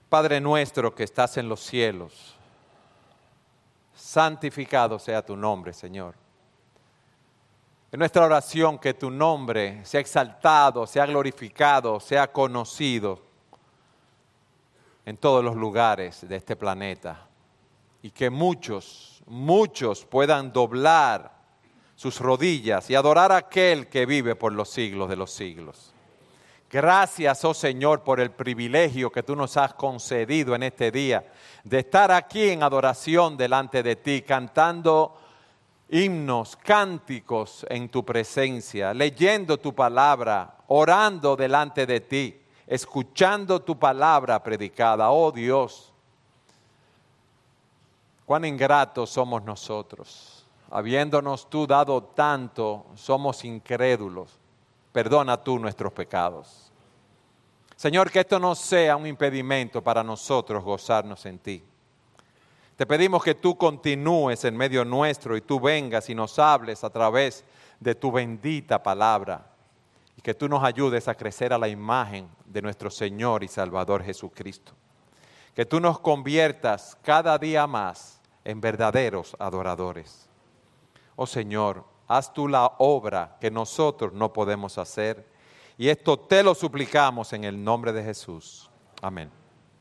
Padre nuestro que estás en los cielos, santificado sea tu nombre, Señor. En nuestra oración que tu nombre sea exaltado, sea glorificado, sea conocido en todos los lugares de este planeta y que muchos puedan doblar sus rodillas y adorar a aquel que vive por los siglos de los siglos. Gracias, oh Señor, por el privilegio que tú nos has concedido en este día de estar aquí en adoración delante de ti, cantando himnos, cánticos en tu presencia, leyendo tu palabra, orando delante de ti, escuchando tu palabra predicada. Oh Dios, cuán ingratos somos nosotros. Habiéndonos tú dado tanto, somos incrédulos. Perdona tú nuestros pecados. Señor, que esto no sea un impedimento para nosotros gozarnos en ti. Te pedimos que tú continúes en medio nuestro y tú vengas y nos hables a través de tu bendita palabra y que tú nos ayudes a crecer a la imagen de nuestro Señor y Salvador Jesucristo. Que tú nos conviertas cada día más en verdaderos adoradores. Oh Señor, haz tú la obra que nosotros no podemos hacer. Y esto te lo suplicamos en el nombre de Jesús. Amén.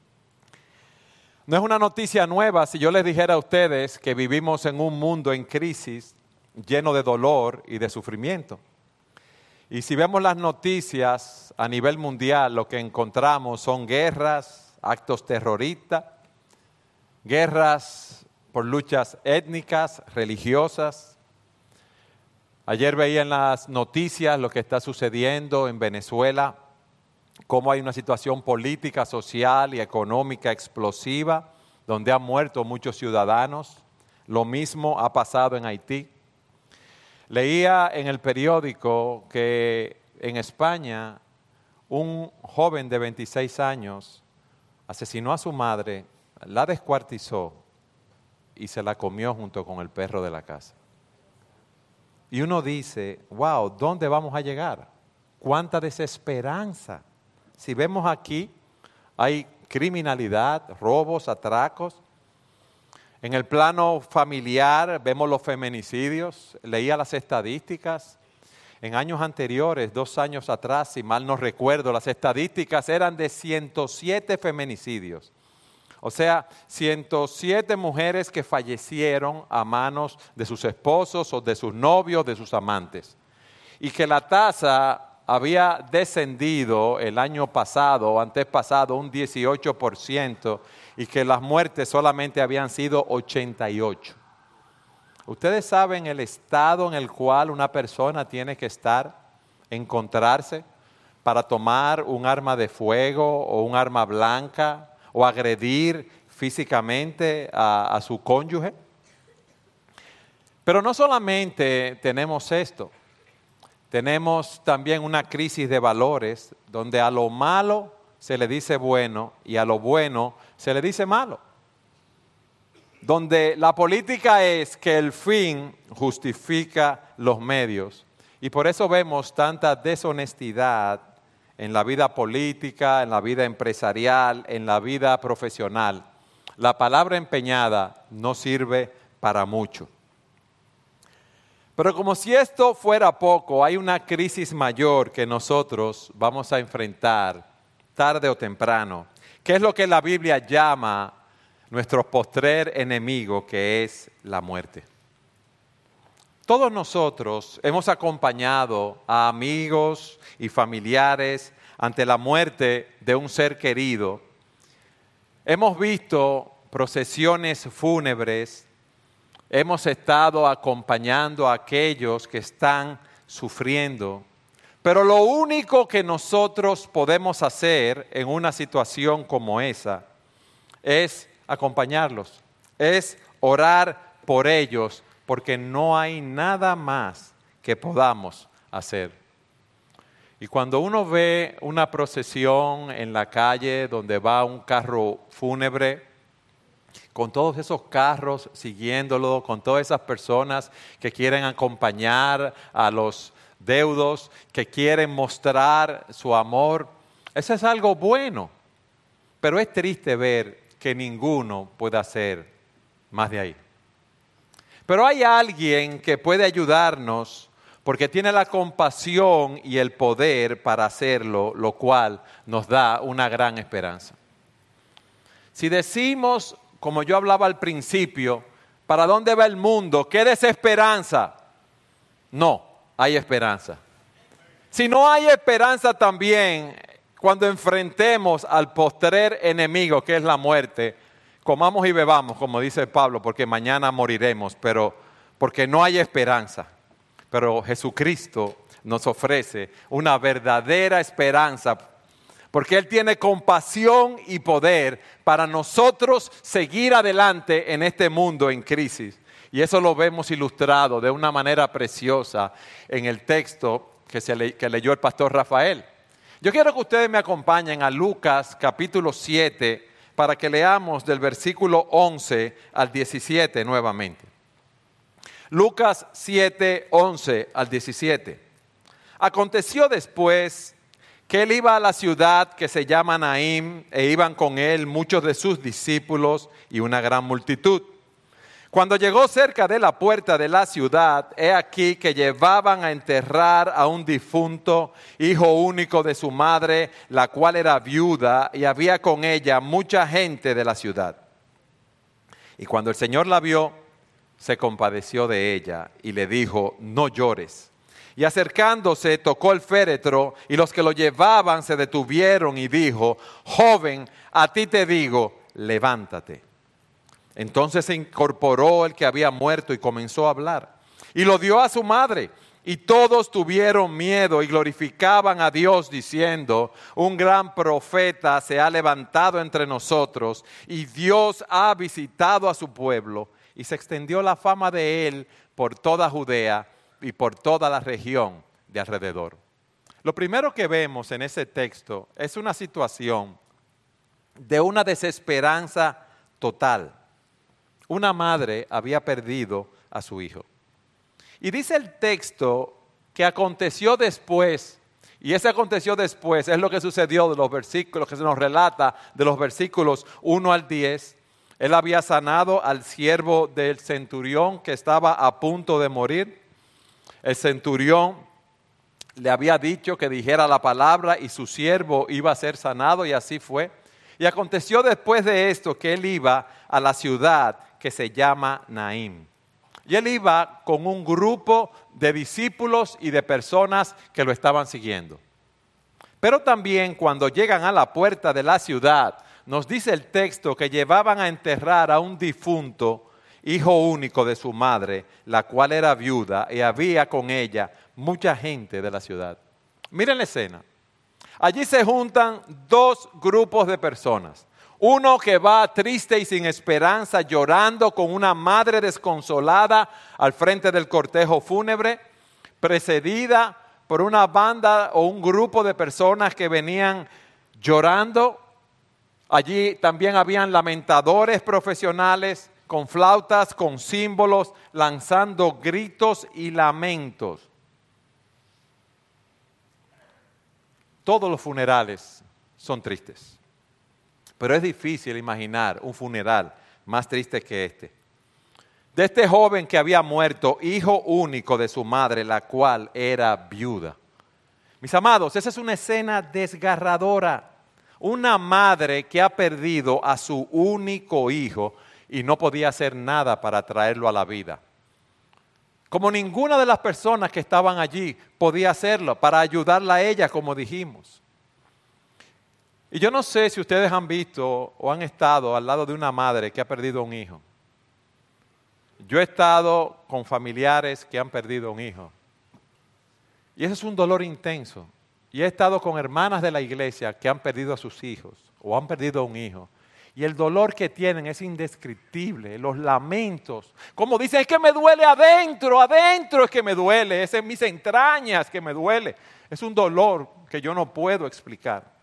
No es una noticia nueva si yo les dijera a ustedes que vivimos en un mundo en crisis, lleno de dolor y de sufrimiento. Y si vemos las noticias a nivel mundial, lo que encontramos son guerras, actos terroristas, guerras por luchas étnicas, religiosas. Ayer veía en las noticias lo que está sucediendo en Venezuela, cómo hay una situación política, social y económica explosiva, donde han muerto muchos ciudadanos. Lo mismo ha pasado en Haití. Leía en el periódico que en España un joven de 26 años asesinó a su madre, la descuartizó y se la comió junto con el perro de la casa. Y uno dice, wow, ¿dónde vamos a llegar? ¿Cuánta desesperanza? Si vemos aquí, hay criminalidad, robos, atracos. En el plano familiar vemos los feminicidios. Leía las estadísticas. En años anteriores, 2 años atrás, si mal no recuerdo, las estadísticas eran de 107 feminicidios. O sea, 107 mujeres que fallecieron a manos de sus esposos o de sus novios, de sus amantes. Y que la tasa había descendido el año pasado o antes pasado un 18% y que las muertes solamente habían sido 88. Ustedes saben el estado en el cual una persona tiene que estar, encontrarse para tomar un arma de fuego o un arma blanca o agredir físicamente a su cónyuge. Pero no solamente tenemos esto, tenemos también una crisis de valores donde a lo malo se le dice bueno y a lo bueno se le dice malo. Donde la política es que el fin justifica los medios y por eso vemos tanta deshonestidad en la vida política, en la vida empresarial, en la vida profesional. La palabra empeñada no sirve para mucho. Pero como si esto fuera poco, hay una crisis mayor que nosotros vamos a enfrentar tarde o temprano, que es lo que la Biblia llama nuestro postrer enemigo, que es la muerte. Todos nosotros hemos acompañado a amigos y familiares ante la muerte de un ser querido. Hemos visto procesiones fúnebres, hemos estado acompañando a aquellos que están sufriendo, pero lo único que nosotros podemos hacer en una situación como esa es acompañarlos, es orar por ellos, porque no hay nada más que podamos hacer. Y cuando uno ve una procesión en la calle donde va un carro fúnebre, con todos esos carros siguiéndolo, con todas esas personas que quieren acompañar a los deudos, que quieren mostrar su amor, eso es algo bueno. Pero es triste ver que ninguno puede hacer más de ahí. Pero hay alguien que puede ayudarnos porque tiene la compasión y el poder para hacerlo, lo cual nos da una gran esperanza. Si decimos, como yo hablaba al principio, ¿para dónde va el mundo? ¿Qué desesperanza? No, hay esperanza. Si no hay esperanza también, cuando enfrentemos al postrer enemigo, que es la muerte, comamos y bebamos, como dice Pablo, porque mañana moriremos, pero porque no hay esperanza. Pero Jesucristo nos ofrece una verdadera esperanza, porque Él tiene compasión y poder para nosotros seguir adelante en este mundo en crisis. Y eso lo vemos ilustrado de una manera preciosa en el texto que leyó el pastor Rafael. Yo quiero que ustedes me acompañen a Lucas capítulo 7 para que leamos del versículo 11 al 17 nuevamente. Lucas 7, 11 al 17. Aconteció después que él iba a la ciudad que se llama Naín, e iban con él muchos de sus discípulos y una gran multitud. Cuando llegó cerca de la puerta de la ciudad, he aquí que llevaban a enterrar a un difunto, hijo único de su madre, la cual era viuda, y había con ella mucha gente de la ciudad. Y cuando el Señor la vio, se compadeció de ella y le dijo: no llores. Y acercándose, tocó el féretro, y los que lo llevaban se detuvieron y dijo: joven, a ti te digo, levántate. Entonces se incorporó el que había muerto y comenzó a hablar. Y lo dio a su madre. Y todos tuvieron miedo y glorificaban a Dios diciendo: un gran profeta se ha levantado entre nosotros y Dios ha visitado a su pueblo. Y se extendió la fama de él por toda Judea y por toda la región de alrededor. Lo primero que vemos en ese texto es una situación de una desesperanza total. Una madre había perdido a su hijo. Y dice el texto que aconteció después, y ese aconteció después es lo que sucedió de los versículos que se nos relata de los versículos 1 al 10. Él había sanado al siervo del centurión que estaba a punto de morir. El centurión le había dicho que dijera la palabra y su siervo iba a ser sanado, y así fue. Y aconteció después de esto que él iba a la ciudad que se llama Naín. Y él iba con un grupo de discípulos y de personas que lo estaban siguiendo. Pero también cuando llegan a la puerta de la ciudad, nos dice el texto que llevaban a enterrar a un difunto, hijo único de su madre, la cual era viuda, y había con ella mucha gente de la ciudad. Miren la escena. Allí se juntan dos grupos de personas. Uno que va triste y sin esperanza, llorando con una madre desconsolada al frente del cortejo fúnebre, precedida por una banda o un grupo de personas que venían llorando. Allí también habían lamentadores profesionales con flautas, con símbolos, lanzando gritos y lamentos. Todos los funerales son tristes. Pero es difícil imaginar un funeral más triste que este. De este joven que había muerto, hijo único de su madre, la cual era viuda. Mis amados, esa es una escena desgarradora. Una madre que ha perdido a su único hijo y no podía hacer nada para traerlo a la vida. Como ninguna de las personas que estaban allí podía hacerlo para ayudarla a ella, como dijimos. Y yo no sé si ustedes han visto o han estado al lado de una madre que ha perdido un hijo. Yo he estado con familiares que han perdido un hijo. Y ese es un dolor intenso. Y he estado con hermanas de la iglesia que han perdido a sus hijos o han perdido un hijo. Y el dolor que tienen es indescriptible, los lamentos. Como dicen, es que me duele adentro es que me duele, es en mis entrañas que me duele. Es un dolor que yo no puedo explicar.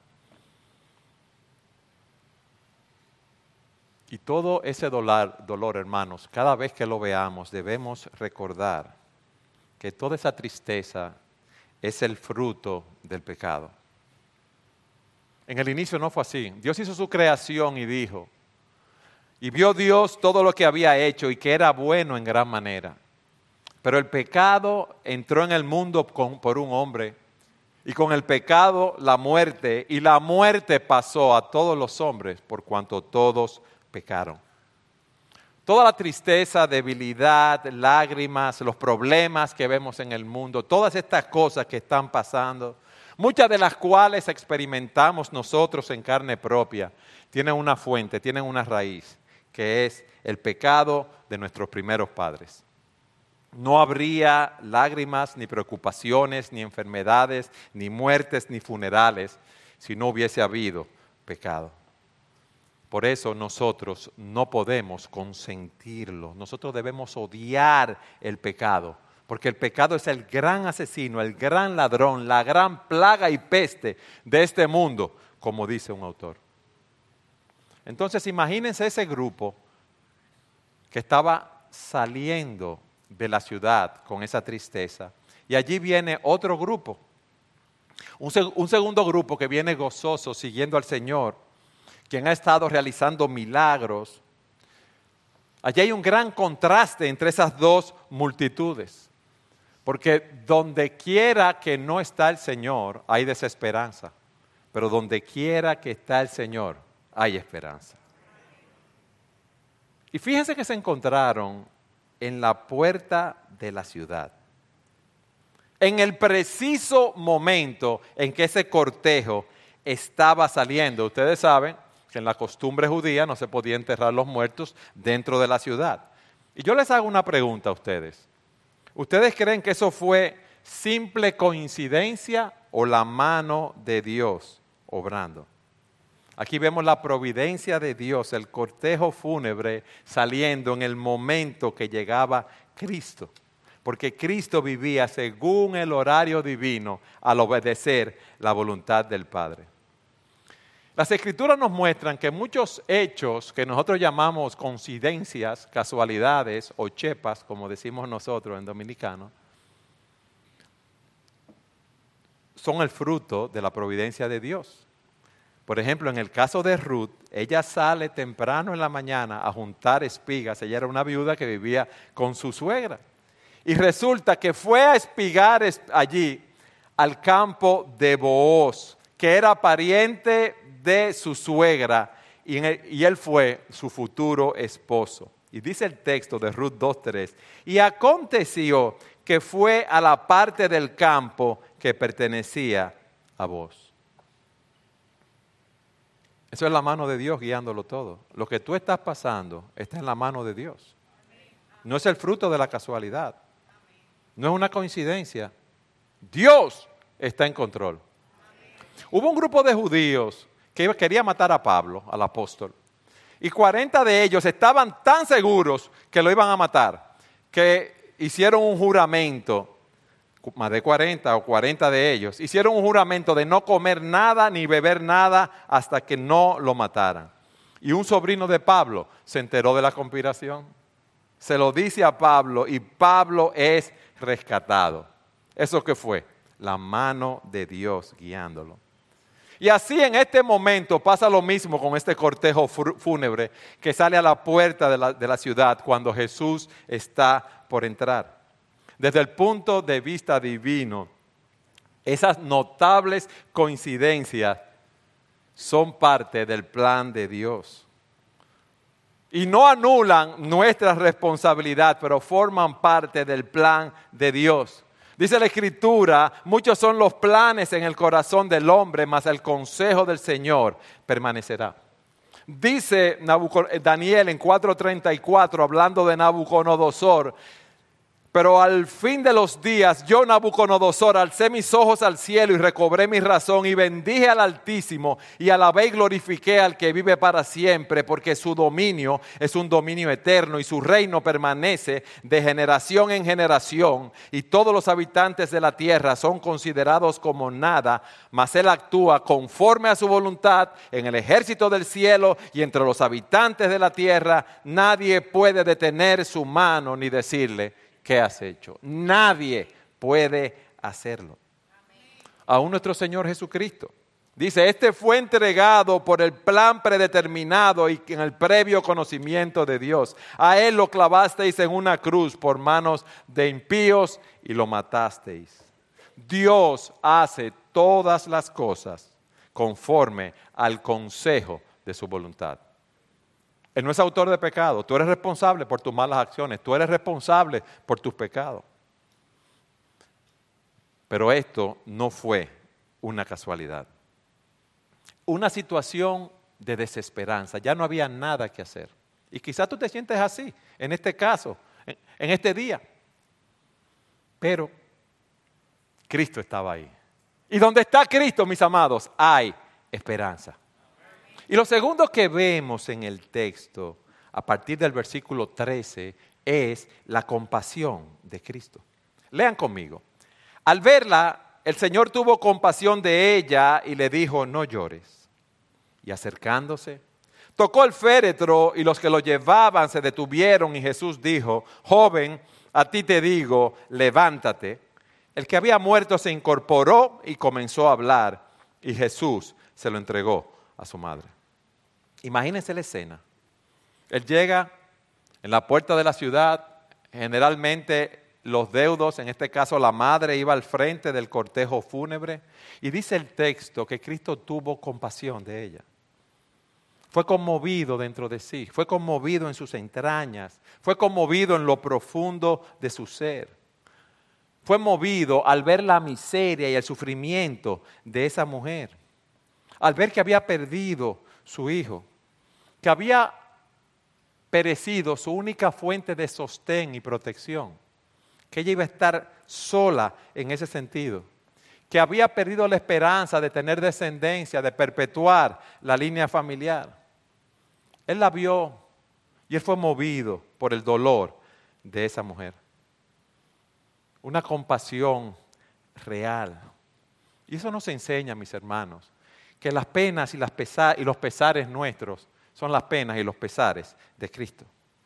Y todo ese dolor, hermanos, cada vez que lo veamos debemos recordar que toda esa tristeza es el fruto del pecado. En el inicio no fue así. Dios hizo su creación y dijo, y vio Dios todo lo que había hecho y que era bueno en gran manera. Pero el pecado entró en el mundo por un hombre, y con el pecado la muerte, y la muerte pasó a todos los hombres por cuanto todos pecaron. Toda la tristeza, debilidad, lágrimas, los problemas que vemos en el mundo, todas estas cosas que están pasando, muchas de las cuales experimentamos nosotros en carne propia, tienen una fuente, tienen una raíz, que es el pecado de nuestros primeros padres. No habría lágrimas, ni preocupaciones, ni enfermedades, ni muertes, ni funerales, si no hubiese habido pecado. Por eso nosotros no podemos consentirlo. Nosotros debemos odiar el pecado, porque el pecado es el gran asesino, el gran ladrón, la gran plaga y peste de este mundo, como dice un autor. Entonces imagínense ese grupo que estaba saliendo de la ciudad con esa tristeza, y allí viene otro grupo, un segundo grupo que viene gozoso siguiendo al Señor, quien ha estado realizando milagros. Allí hay un gran contraste entre esas dos multitudes, porque donde quiera que no está el Señor hay desesperanza, pero donde quiera que está el Señor hay esperanza. Y fíjense que se encontraron en la puerta de la ciudad, en el preciso momento en que ese cortejo estaba saliendo. Ustedes saben que en la costumbre judía no se podía enterrar los muertos dentro de la ciudad. Y yo les hago una pregunta a ustedes. ¿Ustedes creen que eso fue simple coincidencia o la mano de Dios obrando? Aquí vemos la providencia de Dios, el cortejo fúnebre saliendo en el momento que llegaba Cristo. Porque Cristo vivía según el horario divino al obedecer la voluntad del Padre. Las Escrituras nos muestran que muchos hechos que nosotros llamamos coincidencias, casualidades o chepas, como decimos nosotros en dominicano, son el fruto de la providencia de Dios. Por ejemplo, en el caso de Ruth, ella sale temprano en la mañana a juntar espigas. Ella era una viuda que vivía con su suegra. Y resulta que fue a espigar allí al campo de Booz, que era pariente de su suegra, y él fue su futuro esposo. Y dice el texto de Ruth 2:3, y aconteció que fue a la parte del campo que pertenecía a Booz. Eso es la mano de Dios guiándolo todo. Lo que tú estás pasando está en la mano de Dios. No es el fruto de la casualidad. No es una coincidencia. Dios está en control. Hubo un grupo de judíos que quería matar a Pablo, al apóstol. Y 40 de ellos estaban tan seguros que lo iban a matar, que hicieron un juramento. Más de 40 o 40 de ellos, hicieron un juramento de no comer nada ni beber nada hasta que no lo mataran. Y un sobrino de Pablo se enteró de la conspiración, se lo dice a Pablo y Pablo es rescatado. ¿Eso qué fue? La mano de Dios guiándolo. Y así en este momento pasa lo mismo con este cortejo fúnebre que sale a la puerta de la ciudad cuando Jesús está por entrar. Desde el punto de vista divino, esas notables coincidencias son parte del plan de Dios. Y no anulan nuestra responsabilidad, pero forman parte del plan de Dios. Dice la Escritura, muchos son los planes en el corazón del hombre, mas el consejo del Señor permanecerá. Dice Daniel en 4:34, hablando de Nabucodonosor, pero al fin de los días, yo, Nabucodonosor, alcé mis ojos al cielo y recobré mi razón y bendije al Altísimo y alabé y glorifiqué al que vive para siempre, porque su dominio es un dominio eterno y su reino permanece de generación en generación, y todos los habitantes de la tierra son considerados como nada, mas él actúa conforme a su voluntad en el ejército del cielo y entre los habitantes de la tierra. Nadie puede detener su mano ni decirle: ¿qué has hecho? Nadie puede hacerlo. Aún nuestro Señor Jesucristo, Dice, este fue entregado por el plan predeterminado y en el previo conocimiento de Dios. A él lo clavasteis en una cruz por manos de impíos y lo matasteis. Dios hace todas las cosas conforme al consejo de su voluntad. Él no es autor de pecado. Tú eres responsable por tus malas acciones. Tú eres responsable por tus pecados. Pero esto no fue una casualidad. Una situación de desesperanza. Ya no había nada que hacer. Y quizás tú te sientes así, en este caso, en este día. Pero Cristo estaba ahí. Y donde está Cristo, mis amados, hay esperanza. Y lo segundo que vemos en el texto, a partir del versículo 13, es la compasión de Cristo. Lean conmigo. Al verla, el Señor tuvo compasión de ella y le dijo, no llores. Y acercándose, tocó el féretro y los que lo llevaban se detuvieron y Jesús dijo, joven, a ti te digo, levántate. El que había muerto se incorporó y comenzó a hablar y Jesús se lo entregó a su madre. Imagínense la escena. Él llega en la puerta de la ciudad, generalmente los deudos, en este caso la madre, iba al frente del cortejo fúnebre y dice el texto que Cristo tuvo compasión de ella. Fue conmovido dentro de sí, fue conmovido en sus entrañas, fue conmovido en lo profundo de su ser. Fue movido al ver la miseria y el sufrimiento de esa mujer, al ver que había perdido su hijo, que había perecido su única fuente de sostén y protección, que ella iba a estar sola en ese sentido, que había perdido la esperanza de tener descendencia, de perpetuar la línea familiar. Él la vio y él fue movido por el dolor de esa mujer. Una compasión real. Y eso nos enseña, mis hermanos, que las penas y los pesares nuestros son las penas y los pesares de Cristo.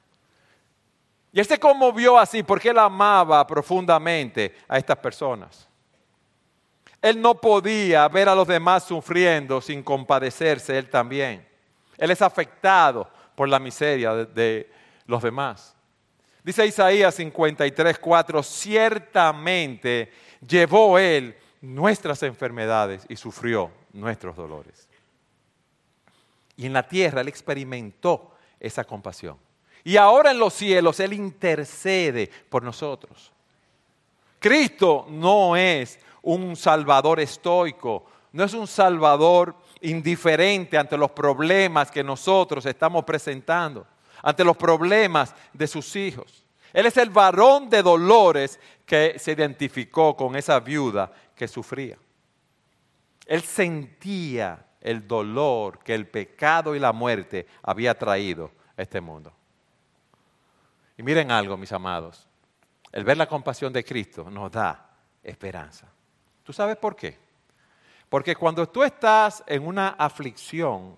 Y él se conmovió así porque él amaba profundamente a estas personas. Él no podía ver a los demás sufriendo sin compadecerse él también. Él es afectado por la miseria de los demás. Dice Isaías 53:4, ciertamente llevó él nuestras enfermedades y sufrió nuestros dolores. Y en la tierra él experimentó esa compasión. Y ahora en los cielos él intercede por nosotros. Cristo no es un salvador estoico, no es un salvador indiferente ante los problemas que nosotros estamos presentando, ante los problemas de sus hijos. Él es el varón de dolores que se identificó con esa viuda que sufría. Él sentía el dolor que el pecado y la muerte había traído a este mundo. Y miren algo, mis amados, el ver la compasión de Cristo nos da esperanza. ¿Tú sabes por qué? Porque cuando tú estás en una aflicción,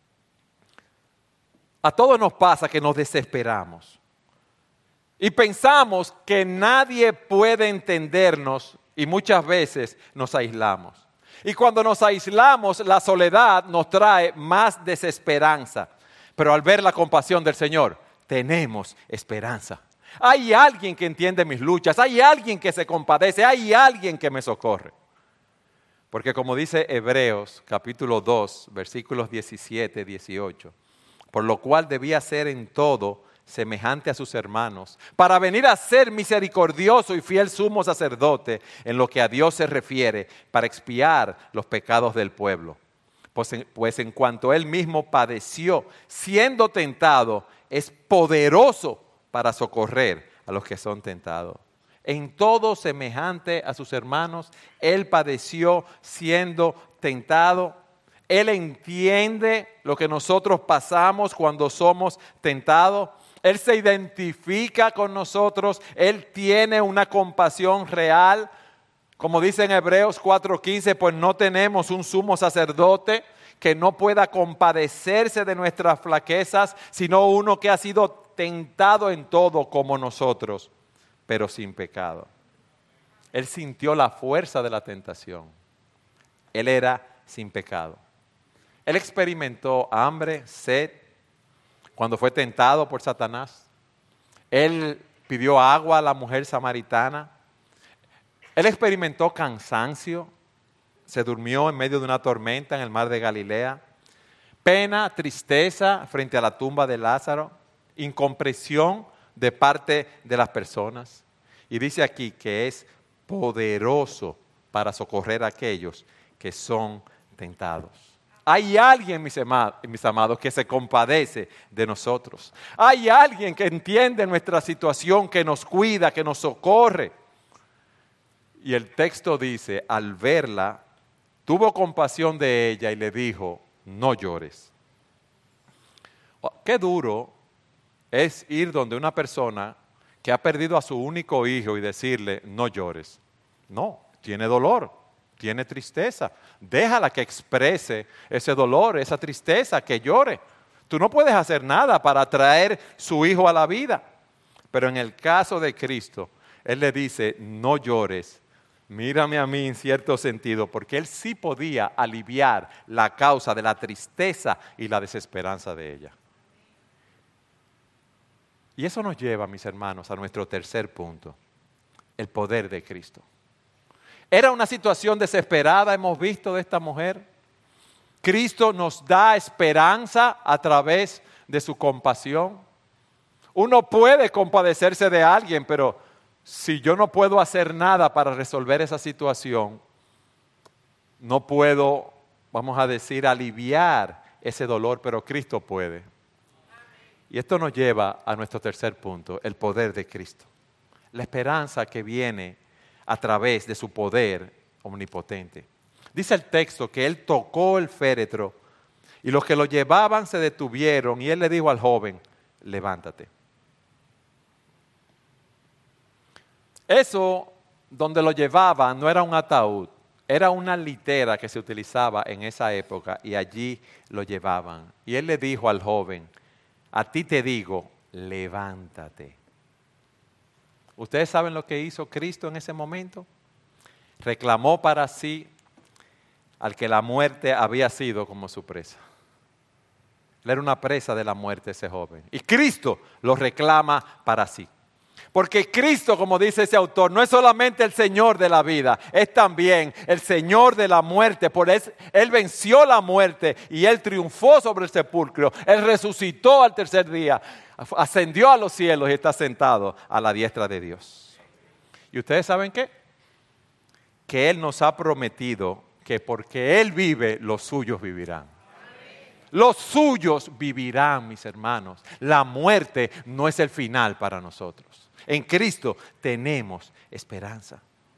a todos nos pasa que nos desesperamos y pensamos que nadie puede entendernos y muchas veces nos aislamos. Y cuando nos aislamos, la soledad nos trae más desesperanza. Pero al ver la compasión del Señor, tenemos esperanza. Hay alguien que entiende mis luchas, hay alguien que se compadece, hay alguien que me socorre. Porque como dice Hebreos capítulo 2, versículos 17, 18, por lo cual debía ser en todo semejante a sus hermanos, para venir a ser misericordioso y fiel sumo sacerdote en lo que a Dios se refiere, para expiar los pecados del pueblo. Pues en cuanto él mismo padeció, siendo tentado, es poderoso para socorrer a los que son tentados. En todo semejante a sus hermanos, él padeció siendo tentado. Él entiende lo que nosotros pasamos cuando somos tentados. Él se identifica con nosotros. Él tiene una compasión real. Como dice en Hebreos 4:15, pues no tenemos un sumo sacerdote que no pueda compadecerse de nuestras flaquezas, sino uno que ha sido tentado en todo como nosotros, pero sin pecado. Él sintió la fuerza de la tentación. Él era sin pecado. Él experimentó hambre, sed, cuando fue tentado por Satanás. Él pidió agua a la mujer samaritana. Él experimentó cansancio, se durmió en medio de una tormenta en el mar de Galilea. Pena, tristeza frente a la tumba de Lázaro, incomprensión de parte de las personas. Y dice aquí que es poderoso para socorrer a aquellos que son tentados. Hay alguien, mis amados, que se compadece de nosotros. Hay alguien que entiende nuestra situación, que nos cuida, que nos socorre. Y el texto dice, al verla, tuvo compasión de ella y le dijo, no llores. Qué duro es ir donde una persona que ha perdido a su único hijo y decirle, no llores. No, tiene dolor, tiene tristeza. Déjala que exprese ese dolor, esa tristeza, que llore. Tú no puedes hacer nada para traer su hijo a la vida. Pero en el caso de Cristo, Él le dice, no llores. Mírame a mí en cierto sentido, porque Él sí podía aliviar la causa de la tristeza y la desesperanza de ella. Y eso nos lleva, mis hermanos, a nuestro tercer punto, el poder de Cristo. Era una situación desesperada, hemos visto, de esta mujer. Cristo nos da esperanza a través de su compasión. Uno puede compadecerse de alguien, pero si yo no puedo hacer nada para resolver esa situación, no puedo, vamos a decir, aliviar ese dolor, pero Cristo puede. Y esto nos lleva a nuestro tercer punto, el poder de Cristo. La esperanza que viene a través de su poder omnipotente. Dice el texto que Él tocó el féretro y los que lo llevaban se detuvieron y Él le dijo al joven, levántate. Eso donde lo llevaban no era un ataúd, era una litera que se utilizaba en esa época y allí lo llevaban. Y Él le dijo al joven, a ti te digo, levántate. ¿Ustedes saben lo que hizo Cristo en ese momento? Reclamó para sí al que la muerte había sido como su presa. Él era una presa de la muerte, ese joven. Y Cristo lo reclama para sí. Porque Cristo, como dice ese autor, no es solamente el Señor de la vida, es también el Señor de la muerte. Por eso Él venció la muerte y Él triunfó sobre el sepulcro. Él resucitó al tercer día, ascendió a los cielos y está sentado a la diestra de Dios. ¿Y ustedes saben qué? Que Él nos ha prometido que porque Él vive, los suyos vivirán. Los suyos vivirán, mis hermanos. La muerte no es el final para nosotros. En Cristo tenemos esperanza.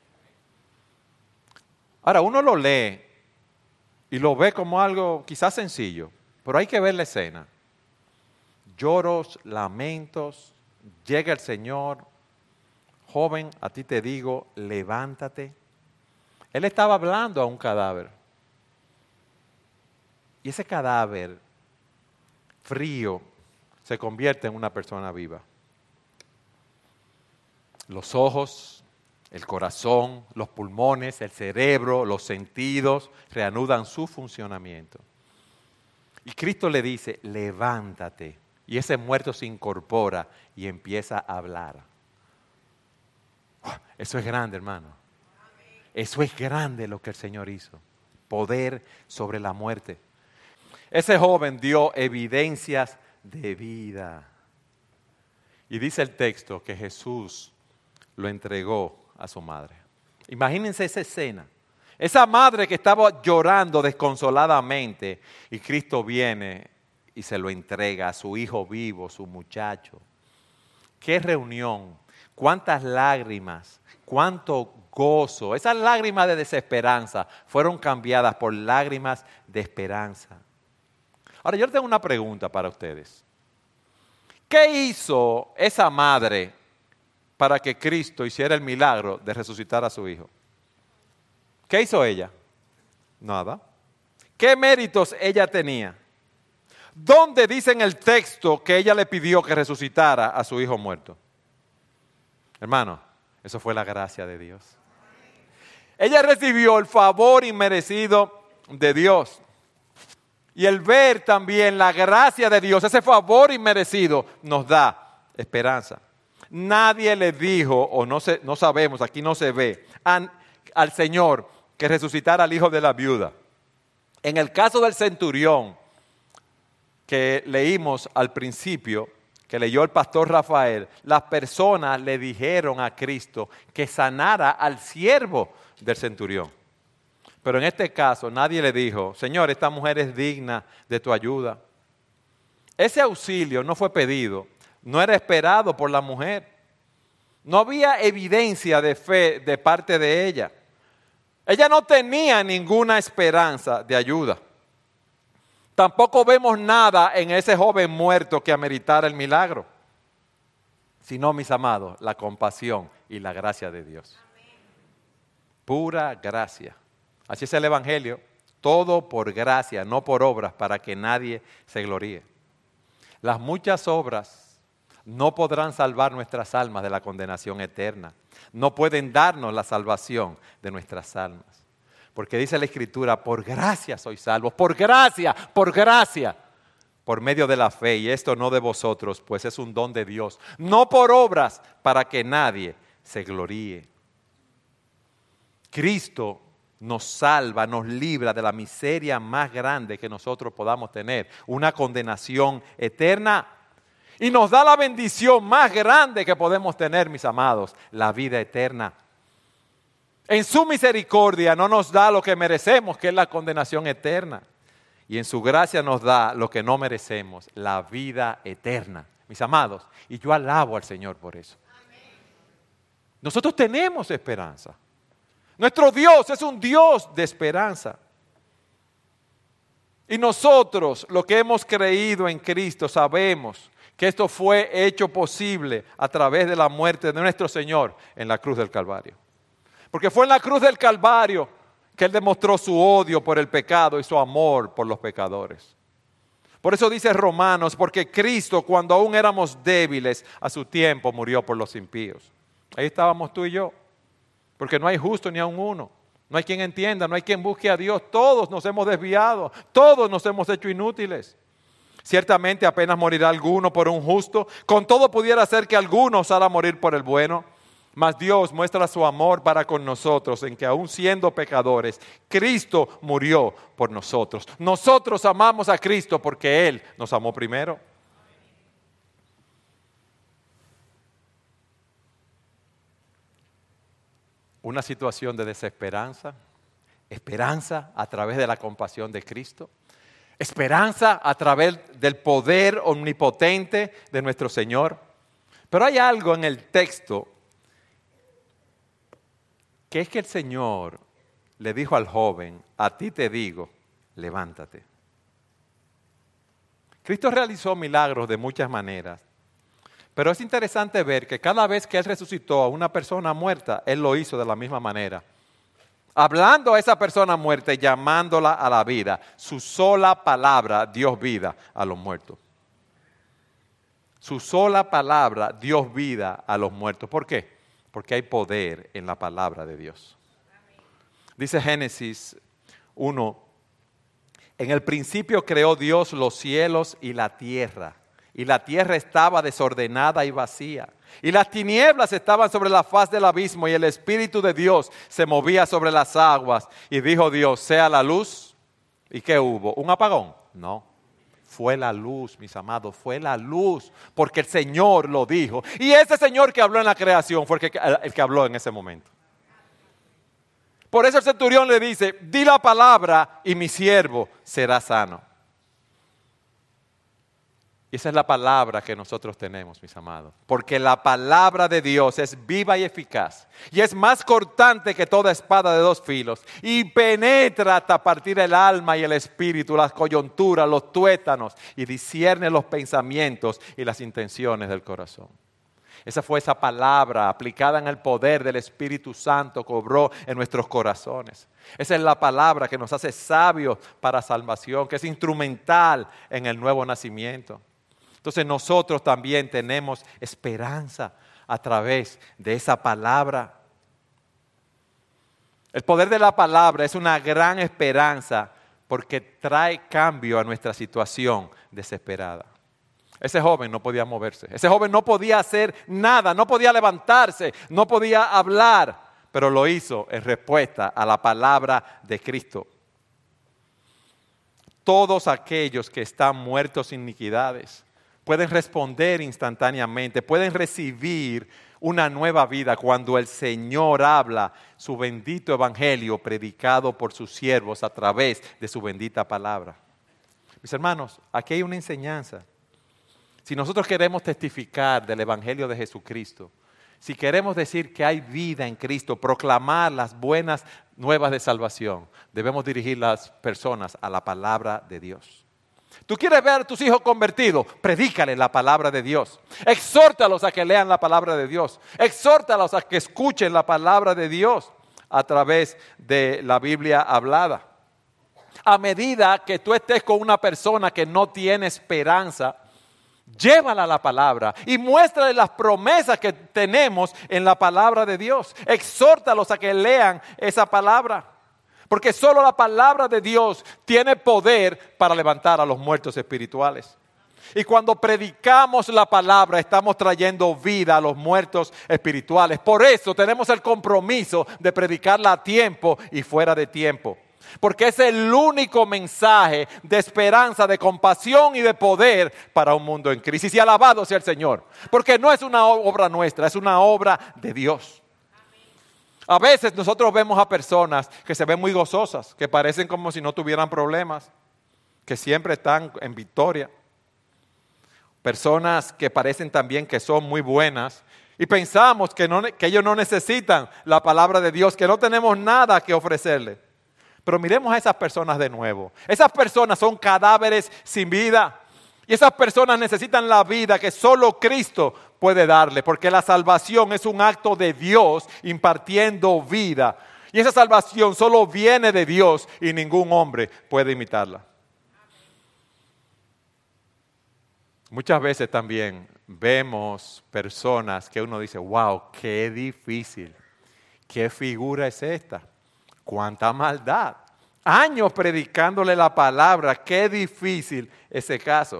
Ahora, uno lo lee y lo ve como algo quizás sencillo, pero hay que ver la escena. Lloros, lamentos, llega el Señor. Joven, a ti te digo, levántate. Él estaba hablando a un cadáver. Y ese cadáver frío se convierte en una persona viva. Los ojos, el corazón, los pulmones, el cerebro, los sentidos reanudan su funcionamiento. Y Cristo le dice, levántate. Y ese muerto se incorpora y empieza a hablar. Eso es grande, hermano. Eso es grande lo que el Señor hizo. Poder sobre la muerte. Ese joven dio evidencias de vida. Y dice el texto que Jesús lo entregó a su madre. Imagínense esa escena. Esa madre que estaba llorando desconsoladamente y Cristo viene y se lo entrega a su hijo vivo, su muchacho. ¡Qué reunión! ¡Cuántas lágrimas! ¡Cuánto gozo! Esas lágrimas de desesperanza fueron cambiadas por lágrimas de esperanza. Ahora yo tengo una pregunta para ustedes. ¿Qué hizo esa madre para que Cristo hiciera el milagro de resucitar a su hijo? ¿Qué hizo ella? Nada. ¿Qué méritos ella tenía? ¿Dónde dice en el texto que ella le pidió que resucitara a su hijo muerto? Hermano, eso fue la gracia de Dios. Ella recibió el favor inmerecido de Dios. Y el ver también la gracia de Dios, ese favor inmerecido, nos da esperanza. Nadie le dijo, o no sabemos, aquí no se ve, al Señor que resucitara al hijo de la viuda. En el caso del centurión, que leímos al principio, que leyó el pastor Rafael, las personas le dijeron a Cristo que sanara al siervo del centurión. Pero en este caso nadie le dijo, Señor, esta mujer es digna de tu ayuda. Ese auxilio no fue pedido, no era esperado por la mujer. No había evidencia de fe de parte de ella. Ella no tenía ninguna esperanza de ayuda. Tampoco vemos nada en ese joven muerto que ameritara el milagro, sino, mis amados, la compasión y la gracia de Dios. Pura gracia. Así es el Evangelio, todo por gracia, no por obras, para que nadie se gloríe. Las muchas obras no podrán salvar nuestras almas de la condenación eterna. No pueden darnos la salvación de nuestras almas. Porque dice la Escritura, por gracia sois salvos, por gracia, por medio de la fe. Y esto no de vosotros, pues es un don de Dios. No por obras, para que nadie se gloríe. Cristo nos salva, nos libra de la miseria más grande que nosotros podamos tener, una condenación eterna, y nos da la bendición más grande que podemos tener, mis amados, la vida eterna. En su misericordia no nos da lo que merecemos, que es la condenación eterna, y en su gracia nos da lo que no merecemos, la vida eterna, mis amados, y yo alabo al Señor por eso. Nosotros tenemos esperanza. Nuestro Dios es un Dios de esperanza. Y nosotros, los que hemos creído en Cristo, sabemos que esto fue hecho posible a través de la muerte de nuestro Señor en la cruz del Calvario. Porque fue en la cruz del Calvario que Él demostró su odio por el pecado y su amor por los pecadores. Por eso dice Romanos, porque Cristo, cuando aún éramos débiles, a su tiempo murió por los impíos. Ahí estábamos tú y yo. Porque no hay justo ni aun uno. No hay quien entienda, no hay quien busque a Dios. Todos nos hemos desviado, todos nos hemos hecho inútiles. Ciertamente apenas morirá alguno por un justo. Con todo pudiera ser que alguno osara morir por el bueno. Mas Dios muestra su amor para con nosotros en que aun siendo pecadores, Cristo murió por nosotros. Nosotros amamos a Cristo porque Él nos amó primero. Una situación de desesperanza, esperanza a través de la compasión de Cristo, esperanza a través del poder omnipotente de nuestro Señor. Pero hay algo en el texto que es que el Señor le dijo al joven, a ti te digo, levántate. Cristo realizó milagros de muchas maneras. Pero es interesante ver que cada vez que Él resucitó a una persona muerta, Él lo hizo de la misma manera. Hablando a esa persona muerta y llamándola a la vida. Su sola palabra dio vida a los muertos. Su sola palabra dio vida a los muertos. ¿Por qué? Porque hay poder en la palabra de Dios. Dice Génesis 1, en el principio creó Dios los cielos y la tierra. Y la tierra estaba desordenada y vacía. Y las tinieblas estaban sobre la faz del abismo y el Espíritu de Dios se movía sobre las aguas. Y dijo Dios, sea la luz. ¿Y qué hubo? ¿Un apagón? No. Fue la luz, mis amados, fue la luz. Porque el Señor lo dijo. Y ese Señor que habló en la creación fue el que habló en ese momento. Por eso el centurión le dice, di la palabra y mi siervo será sano. Y esa es la palabra que nosotros tenemos, mis amados. Porque la palabra de Dios es viva y eficaz. Y es más cortante que toda espada de dos filos. Y penetra hasta partir el alma y el espíritu, las coyunturas, los tuétanos. Y discierne los pensamientos y las intenciones del corazón. Esa fue esa palabra aplicada en el poder del Espíritu Santo que obró en nuestros corazones. Esa es la palabra que nos hace sabios para salvación, que es instrumental en el nuevo nacimiento. Entonces nosotros también tenemos esperanza a través de esa palabra. El poder de la palabra es una gran esperanza porque trae cambio a nuestra situación desesperada. Ese joven no podía moverse, ese joven no podía hacer nada, no podía levantarse, no podía hablar, pero lo hizo en respuesta a la palabra de Cristo. Todos aquellos que están muertos en iniquidades pueden responder instantáneamente, pueden recibir una nueva vida cuando el Señor habla su bendito evangelio predicado por sus siervos a través de su bendita palabra. Mis hermanos, aquí hay una enseñanza. Si nosotros queremos testificar del evangelio de Jesucristo, si queremos decir que hay vida en Cristo, proclamar las buenas nuevas de salvación, debemos dirigir las personas a la palabra de Dios. ¿Tú quieres ver a tus hijos convertidos? Predícales la palabra de Dios. Exhórtalos a que lean la palabra de Dios. Exhórtalos a que escuchen la palabra de Dios a través de la Biblia hablada. A medida que tú estés con una persona que no tiene esperanza, llévala a la palabra y muéstrale las promesas que tenemos en la palabra de Dios. Exhórtalos a que lean esa palabra. Porque solo la palabra de Dios tiene poder para levantar a los muertos espirituales. Y cuando predicamos la palabra, estamos trayendo vida a los muertos espirituales. Por eso tenemos el compromiso de predicarla a tiempo y fuera de tiempo. Porque es el único mensaje de esperanza, de compasión y de poder para un mundo en crisis. Y alabado sea el Señor. Porque no es una obra nuestra, es una obra de Dios. A veces nosotros vemos a personas que se ven muy gozosas, que parecen como si no tuvieran problemas, que siempre están en victoria. Personas que parecen también que son muy buenas y pensamos que ellos no necesitan la palabra de Dios, que no tenemos nada que ofrecerles. Pero miremos a esas personas de nuevo. Esas personas son cadáveres sin vida. Y esas personas necesitan la vida que solo Cristo puede darle, porque la salvación es un acto de Dios impartiendo vida. Y esa salvación solo viene de Dios y ningún hombre puede imitarla. Muchas veces también vemos personas que uno dice, wow, qué difícil, qué figura es esta, cuánta maldad. Años predicándole la palabra, qué difícil ese caso.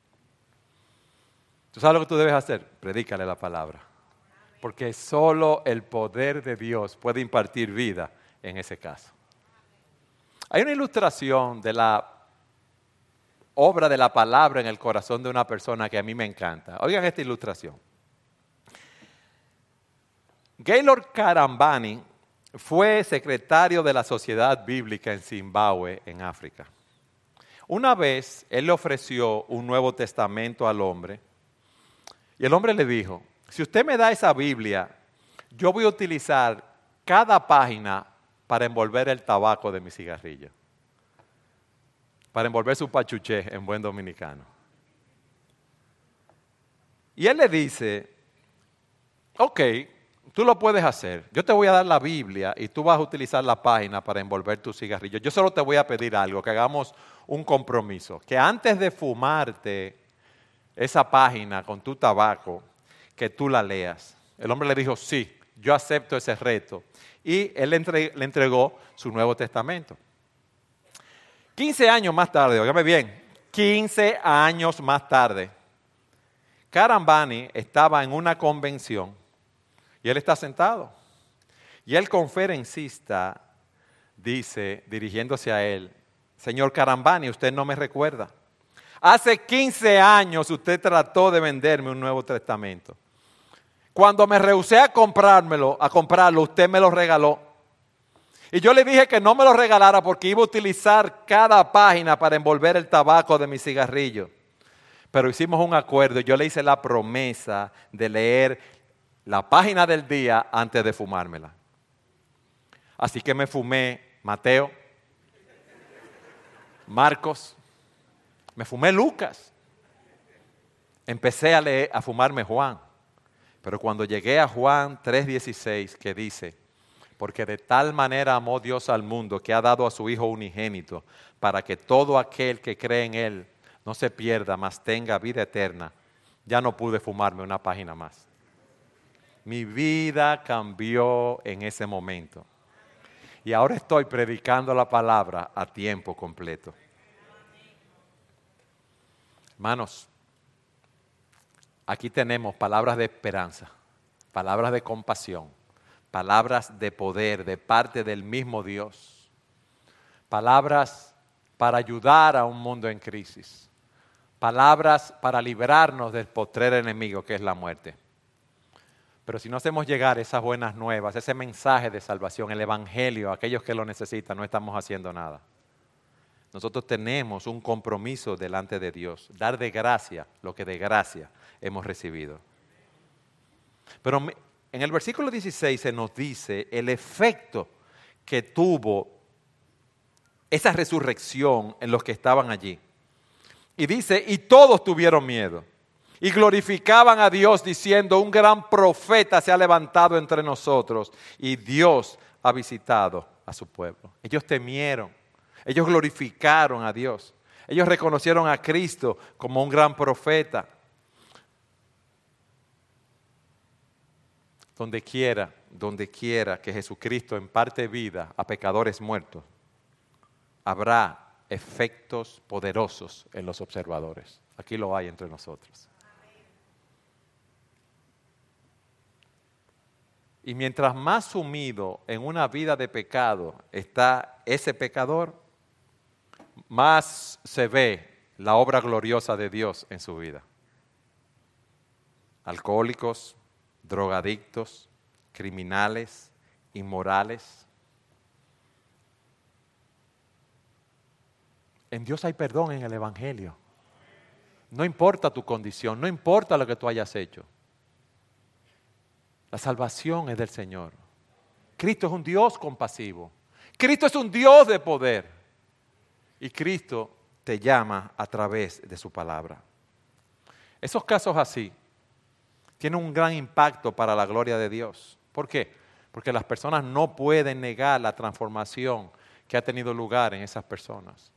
¿Tú sabes lo que tú debes hacer? Predícale la palabra. Porque solo el poder de Dios puede impartir vida en ese caso. Hay una ilustración de la obra de la palabra en el corazón de una persona que a mí me encanta. Oigan esta ilustración. Gaylord Karambani fue secretario de la Sociedad Bíblica en Zimbabue, en África. Una vez él le ofreció un Nuevo Testamento al hombre y el hombre le dijo, si usted me da esa Biblia, yo voy a utilizar cada página para envolver el tabaco de mi cigarrillo. Para envolver su pachuché en buen dominicano. Y él le dice, ok, tú lo puedes hacer. Yo te voy a dar la Biblia y tú vas a utilizar la página para envolver tu cigarrillo. Yo solo te voy a pedir algo, que hagamos un compromiso. Que antes de fumarte esa página con tu tabaco, que tú la leas. El hombre le dijo, sí, yo acepto ese reto. Y él le entregó su Nuevo Testamento. 15 años más tarde, óigame bien, 15 años más tarde, Karambani estaba en una convención y él está sentado. Y el conferencista dice, dirigiéndose a él, señor Karambani, usted no me recuerda. Hace 15 años usted trató de venderme un Nuevo Testamento. Cuando me rehusé a comprarlo, usted me lo regaló. Y yo le dije que no me lo regalara porque iba a utilizar cada página para envolver el tabaco de mi cigarrillo. Pero hicimos un acuerdo y yo le hice la promesa de leer la página del día antes de fumármela. Así que me fumé Mateo, Marcos, me fumé Lucas. Empecé a fumarme Juan. Pero cuando llegué a Juan 3:16 que dice, porque de tal manera amó Dios al mundo que ha dado a su Hijo unigénito para que todo aquel que cree en Él no se pierda, mas tenga vida eterna. Ya no pude fumarme una página más. Mi vida cambió en ese momento. y ahora estoy predicando la palabra a tiempo completo. Hermanos, aquí tenemos palabras de esperanza, palabras de compasión, palabras de poder de parte del mismo Dios, palabras para ayudar a un mundo en crisis, palabras para librarnos del postrer enemigo que es la muerte. Pero si no hacemos llegar esas buenas nuevas, ese mensaje de salvación, el evangelio a aquellos que lo necesitan, no estamos haciendo nada. Nosotros tenemos un compromiso delante de Dios, dar de gracia lo que de gracia hemos recibido. Pero en el versículo 16 se nos dice el efecto que tuvo esa resurrección en los que estaban allí. Y dice, y todos tuvieron miedo y glorificaban a Dios diciendo, un gran profeta se ha levantado entre nosotros y Dios ha visitado a su pueblo. Ellos temieron, ellos glorificaron a Dios, ellos reconocieron a Cristo como un gran profeta. Donde quiera que Jesucristo imparte vida a pecadores muertos, habrá efectos poderosos en los observadores. Aquí lo hay entre nosotros. Y mientras más sumido en una vida de pecado está ese pecador, más se ve la obra gloriosa de Dios en su vida. Alcohólicos, drogadictos, criminales, inmorales. En Dios hay perdón en el Evangelio. No importa tu condición, no importa lo que tú hayas hecho. La salvación es del Señor. Cristo es un Dios compasivo. Cristo es un Dios de poder. Y Cristo te llama a través de su palabra. Esos casos así tienen un gran impacto para la gloria de Dios. ¿Por qué? Porque las personas no pueden negar la transformación que ha tenido lugar en esas personas.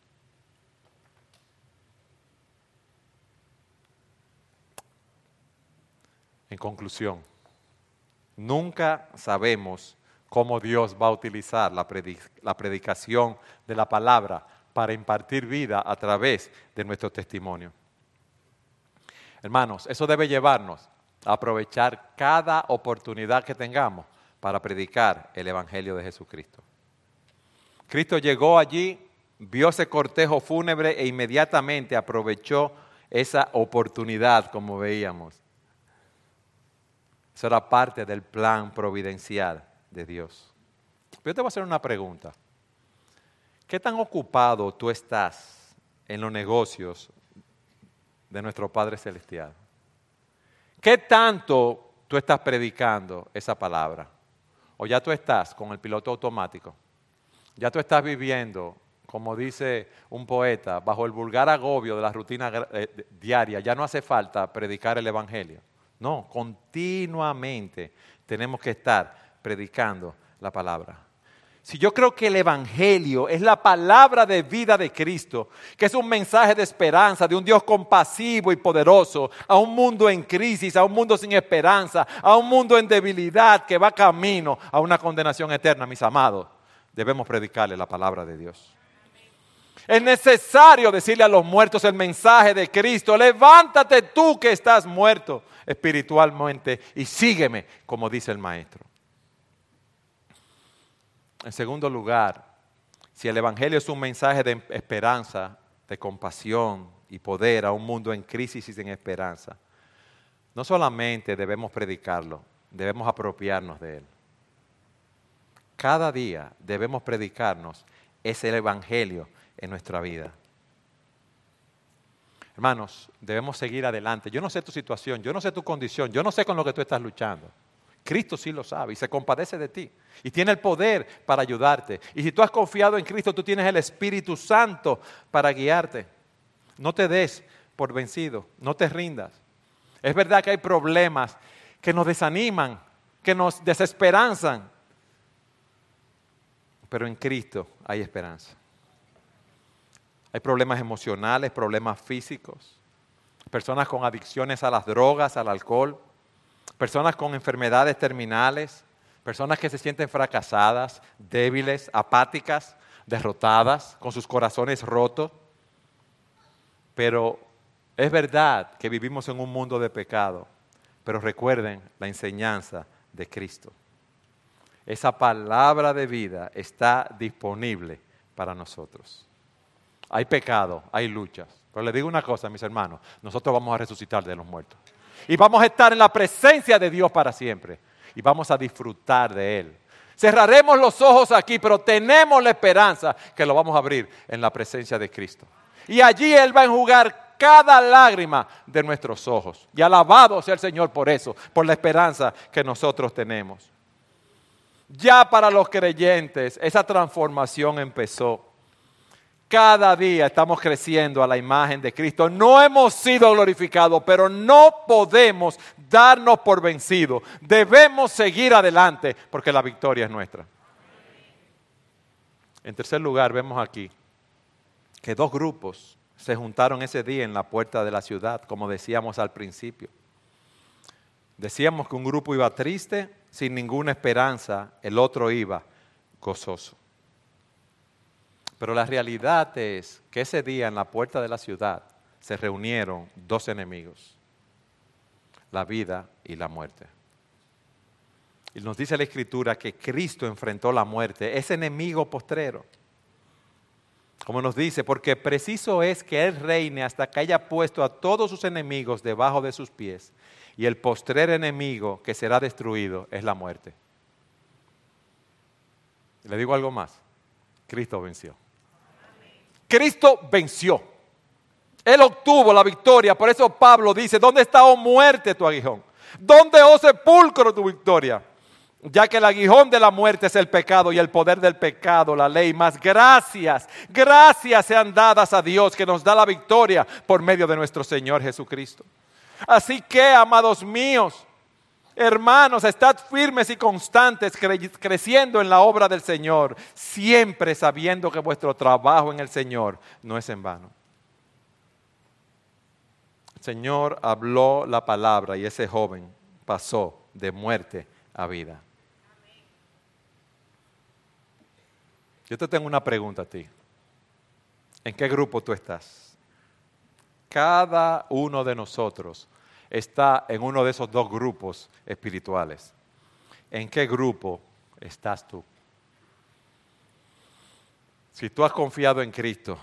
En conclusión, nunca sabemos cómo Dios va a utilizar la predicación de la palabra para impartir vida a través de nuestro testimonio. Hermanos, eso debe llevarnos a aprovechar cada oportunidad que tengamos para predicar el Evangelio de Jesucristo. Cristo llegó allí, vio ese cortejo fúnebre e inmediatamente aprovechó esa oportunidad, como veíamos. Eso era parte del plan providencial de Dios. Yo te voy a hacer una pregunta. ¿Qué tan ocupado tú estás en los negocios de nuestro Padre Celestial? ¿Qué tanto tú estás predicando esa palabra? ¿O ya tú estás con el piloto automático? ¿Ya tú estás viviendo, como dice un poeta, bajo el vulgar agobio de la rutina diaria? Ya no hace falta predicar el Evangelio. No, continuamente tenemos que estar predicando la palabra. Si yo creo que el Evangelio es la palabra de vida de Cristo, que es un mensaje de esperanza de un Dios compasivo y poderoso a un mundo en crisis, a un mundo sin esperanza, a un mundo en debilidad que va camino a una condenación eterna, mis amados, debemos predicarle la palabra de Dios. Es necesario decirle a los muertos el mensaje de Cristo. Levántate tú que estás muerto espiritualmente y sígueme, como dice el Maestro. En segundo lugar, si el Evangelio es un mensaje de esperanza, de compasión y poder a un mundo en crisis y sin esperanza, no solamente debemos predicarlo, debemos apropiarnos de él. Cada día debemos predicarnos ese Evangelio en nuestra vida. Hermanos, debemos seguir adelante. Yo no sé tu situación, yo no sé tu condición, yo no sé con lo que tú estás luchando. Cristo sí lo sabe y se compadece de ti y tiene el poder para ayudarte. Y si tú has confiado en Cristo, tú tienes el Espíritu Santo para guiarte. No te des por vencido, no te rindas. Es verdad que hay problemas que nos desaniman, que nos desesperanzan, pero en Cristo hay esperanza. Hay problemas emocionales, problemas físicos, personas con adicciones a las drogas, al alcohol, personas con enfermedades terminales, Personas que se sienten fracasadas, débiles, apáticas, derrotadas, con sus corazones rotos. Pero es verdad que vivimos en un mundo de pecado, pero recuerden la enseñanza de Cristo. Esa palabra de vida está disponible para nosotros. Hay pecado, hay luchas, pero les digo una cosa, mis hermanos, nosotros vamos a resucitar de los muertos. Y vamos a estar en la presencia de Dios para siempre. Y vamos a disfrutar de Él. Cerraremos los ojos aquí, pero tenemos la esperanza que lo vamos a abrir en la presencia de Cristo. Y allí Él va a enjugar cada lágrima de nuestros ojos. Y alabado sea el Señor por eso, por la esperanza que nosotros tenemos. Ya para los creyentes, esa transformación empezó. Cada día estamos creciendo a la imagen de Cristo. No hemos sido glorificados, pero no podemos darnos por vencidos. Debemos seguir adelante porque la victoria es nuestra. En tercer lugar, vemos aquí que dos grupos se juntaron ese día en la puerta de la ciudad, como decíamos al principio. Decíamos que un grupo iba triste, sin ninguna esperanza, el otro iba gozoso. Pero la realidad es que ese día en la puerta de la ciudad se reunieron dos enemigos, la vida y la muerte. Y nos dice la Escritura que Cristo enfrentó la muerte, ese enemigo postrero. Como nos dice, porque preciso es que Él reine hasta que haya puesto a todos sus enemigos debajo de sus pies. Y el postrer enemigo que será destruido es la muerte. Le digo algo más, Cristo venció. Cristo venció. Él obtuvo la victoria. Por eso Pablo dice, ¿dónde está, oh muerte, tu aguijón? ¿Dónde, oh sepulcro, tu victoria? Ya que el aguijón de la muerte es el pecado y el poder del pecado, la ley. Mas gracias sean dadas a Dios que nos da la victoria por medio de nuestro Señor Jesucristo. Así que, amados míos, hermanos, estad firmes y constantes, creciendo en la obra del Señor, siempre sabiendo que vuestro trabajo en el Señor no es en vano. El Señor habló la palabra y ese joven pasó de muerte a vida. Yo te tengo una pregunta a ti. ¿En qué grupo tú estás? Cada uno de nosotros está en uno de esos dos grupos espirituales. ¿En qué grupo estás tú? Si tú has confiado en Cristo,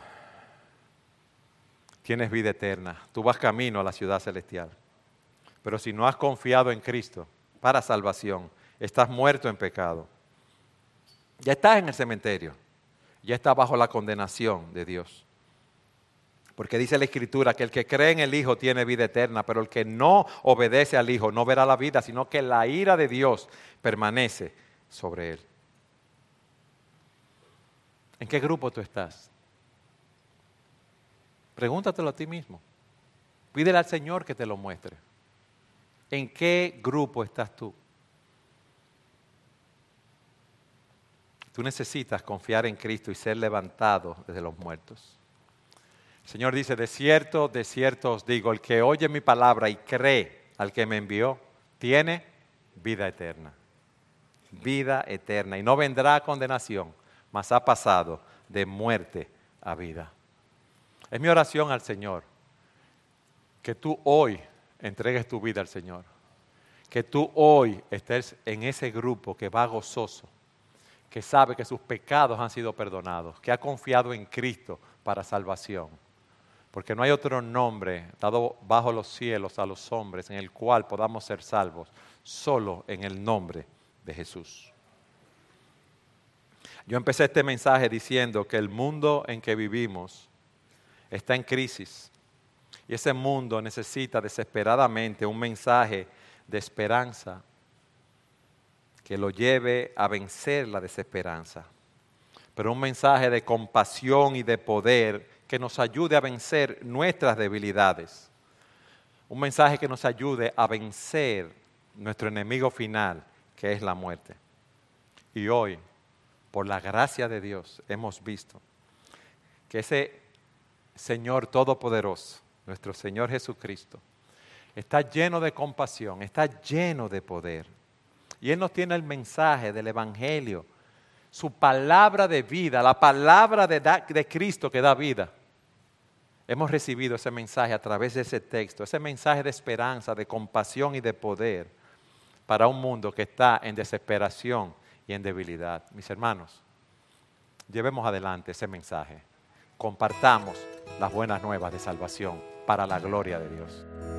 tienes vida eterna. Tú vas camino a la ciudad celestial. Pero si no has confiado en Cristo para salvación, estás muerto en pecado. Ya estás en el cementerio. Ya estás bajo la condenación de Dios. Porque dice la Escritura que el que cree en el Hijo tiene vida eterna, pero el que no obedece al Hijo no verá la vida, sino que la ira de Dios permanece sobre él. ¿En qué grupo tú estás? Pregúntatelo a ti mismo. Pídele al Señor que te lo muestre. ¿En qué grupo estás tú? Tú necesitas confiar en Cristo y ser levantado desde los muertos. El Señor dice, de cierto os digo, el que oye mi palabra y cree al que me envió, tiene vida eterna. Vida eterna. Y no vendrá condenación, mas ha pasado de muerte a vida. Es mi oración al Señor, que tú hoy entregues tu vida al Señor. Que tú hoy estés en ese grupo que va gozoso, que sabe que sus pecados han sido perdonados, que ha confiado en Cristo para salvación. Porque no hay otro nombre dado bajo los cielos a los hombres en el cual podamos ser salvos, solo en el nombre de Jesús. Yo empecé este mensaje diciendo que el mundo en que vivimos está en crisis. Y ese mundo necesita desesperadamente un mensaje de esperanza que lo lleve a vencer la desesperanza. Pero un mensaje de compasión y de poder que nos ayude a vencer nuestras debilidades. Un mensaje que nos ayude a vencer nuestro enemigo final, que es la muerte. Y hoy, por la gracia de Dios, hemos visto que ese Señor Todopoderoso, nuestro Señor Jesucristo, está lleno de compasión, está lleno de poder. Y Él nos tiene el mensaje del Evangelio, su palabra de vida, la palabra de Cristo que da vida. Hemos recibido ese mensaje a través de ese texto, ese mensaje de esperanza, de compasión y de poder para un mundo que está en desesperación y en debilidad. Mis hermanos, llevemos adelante ese mensaje. Compartamos las buenas nuevas de salvación para la gloria de Dios.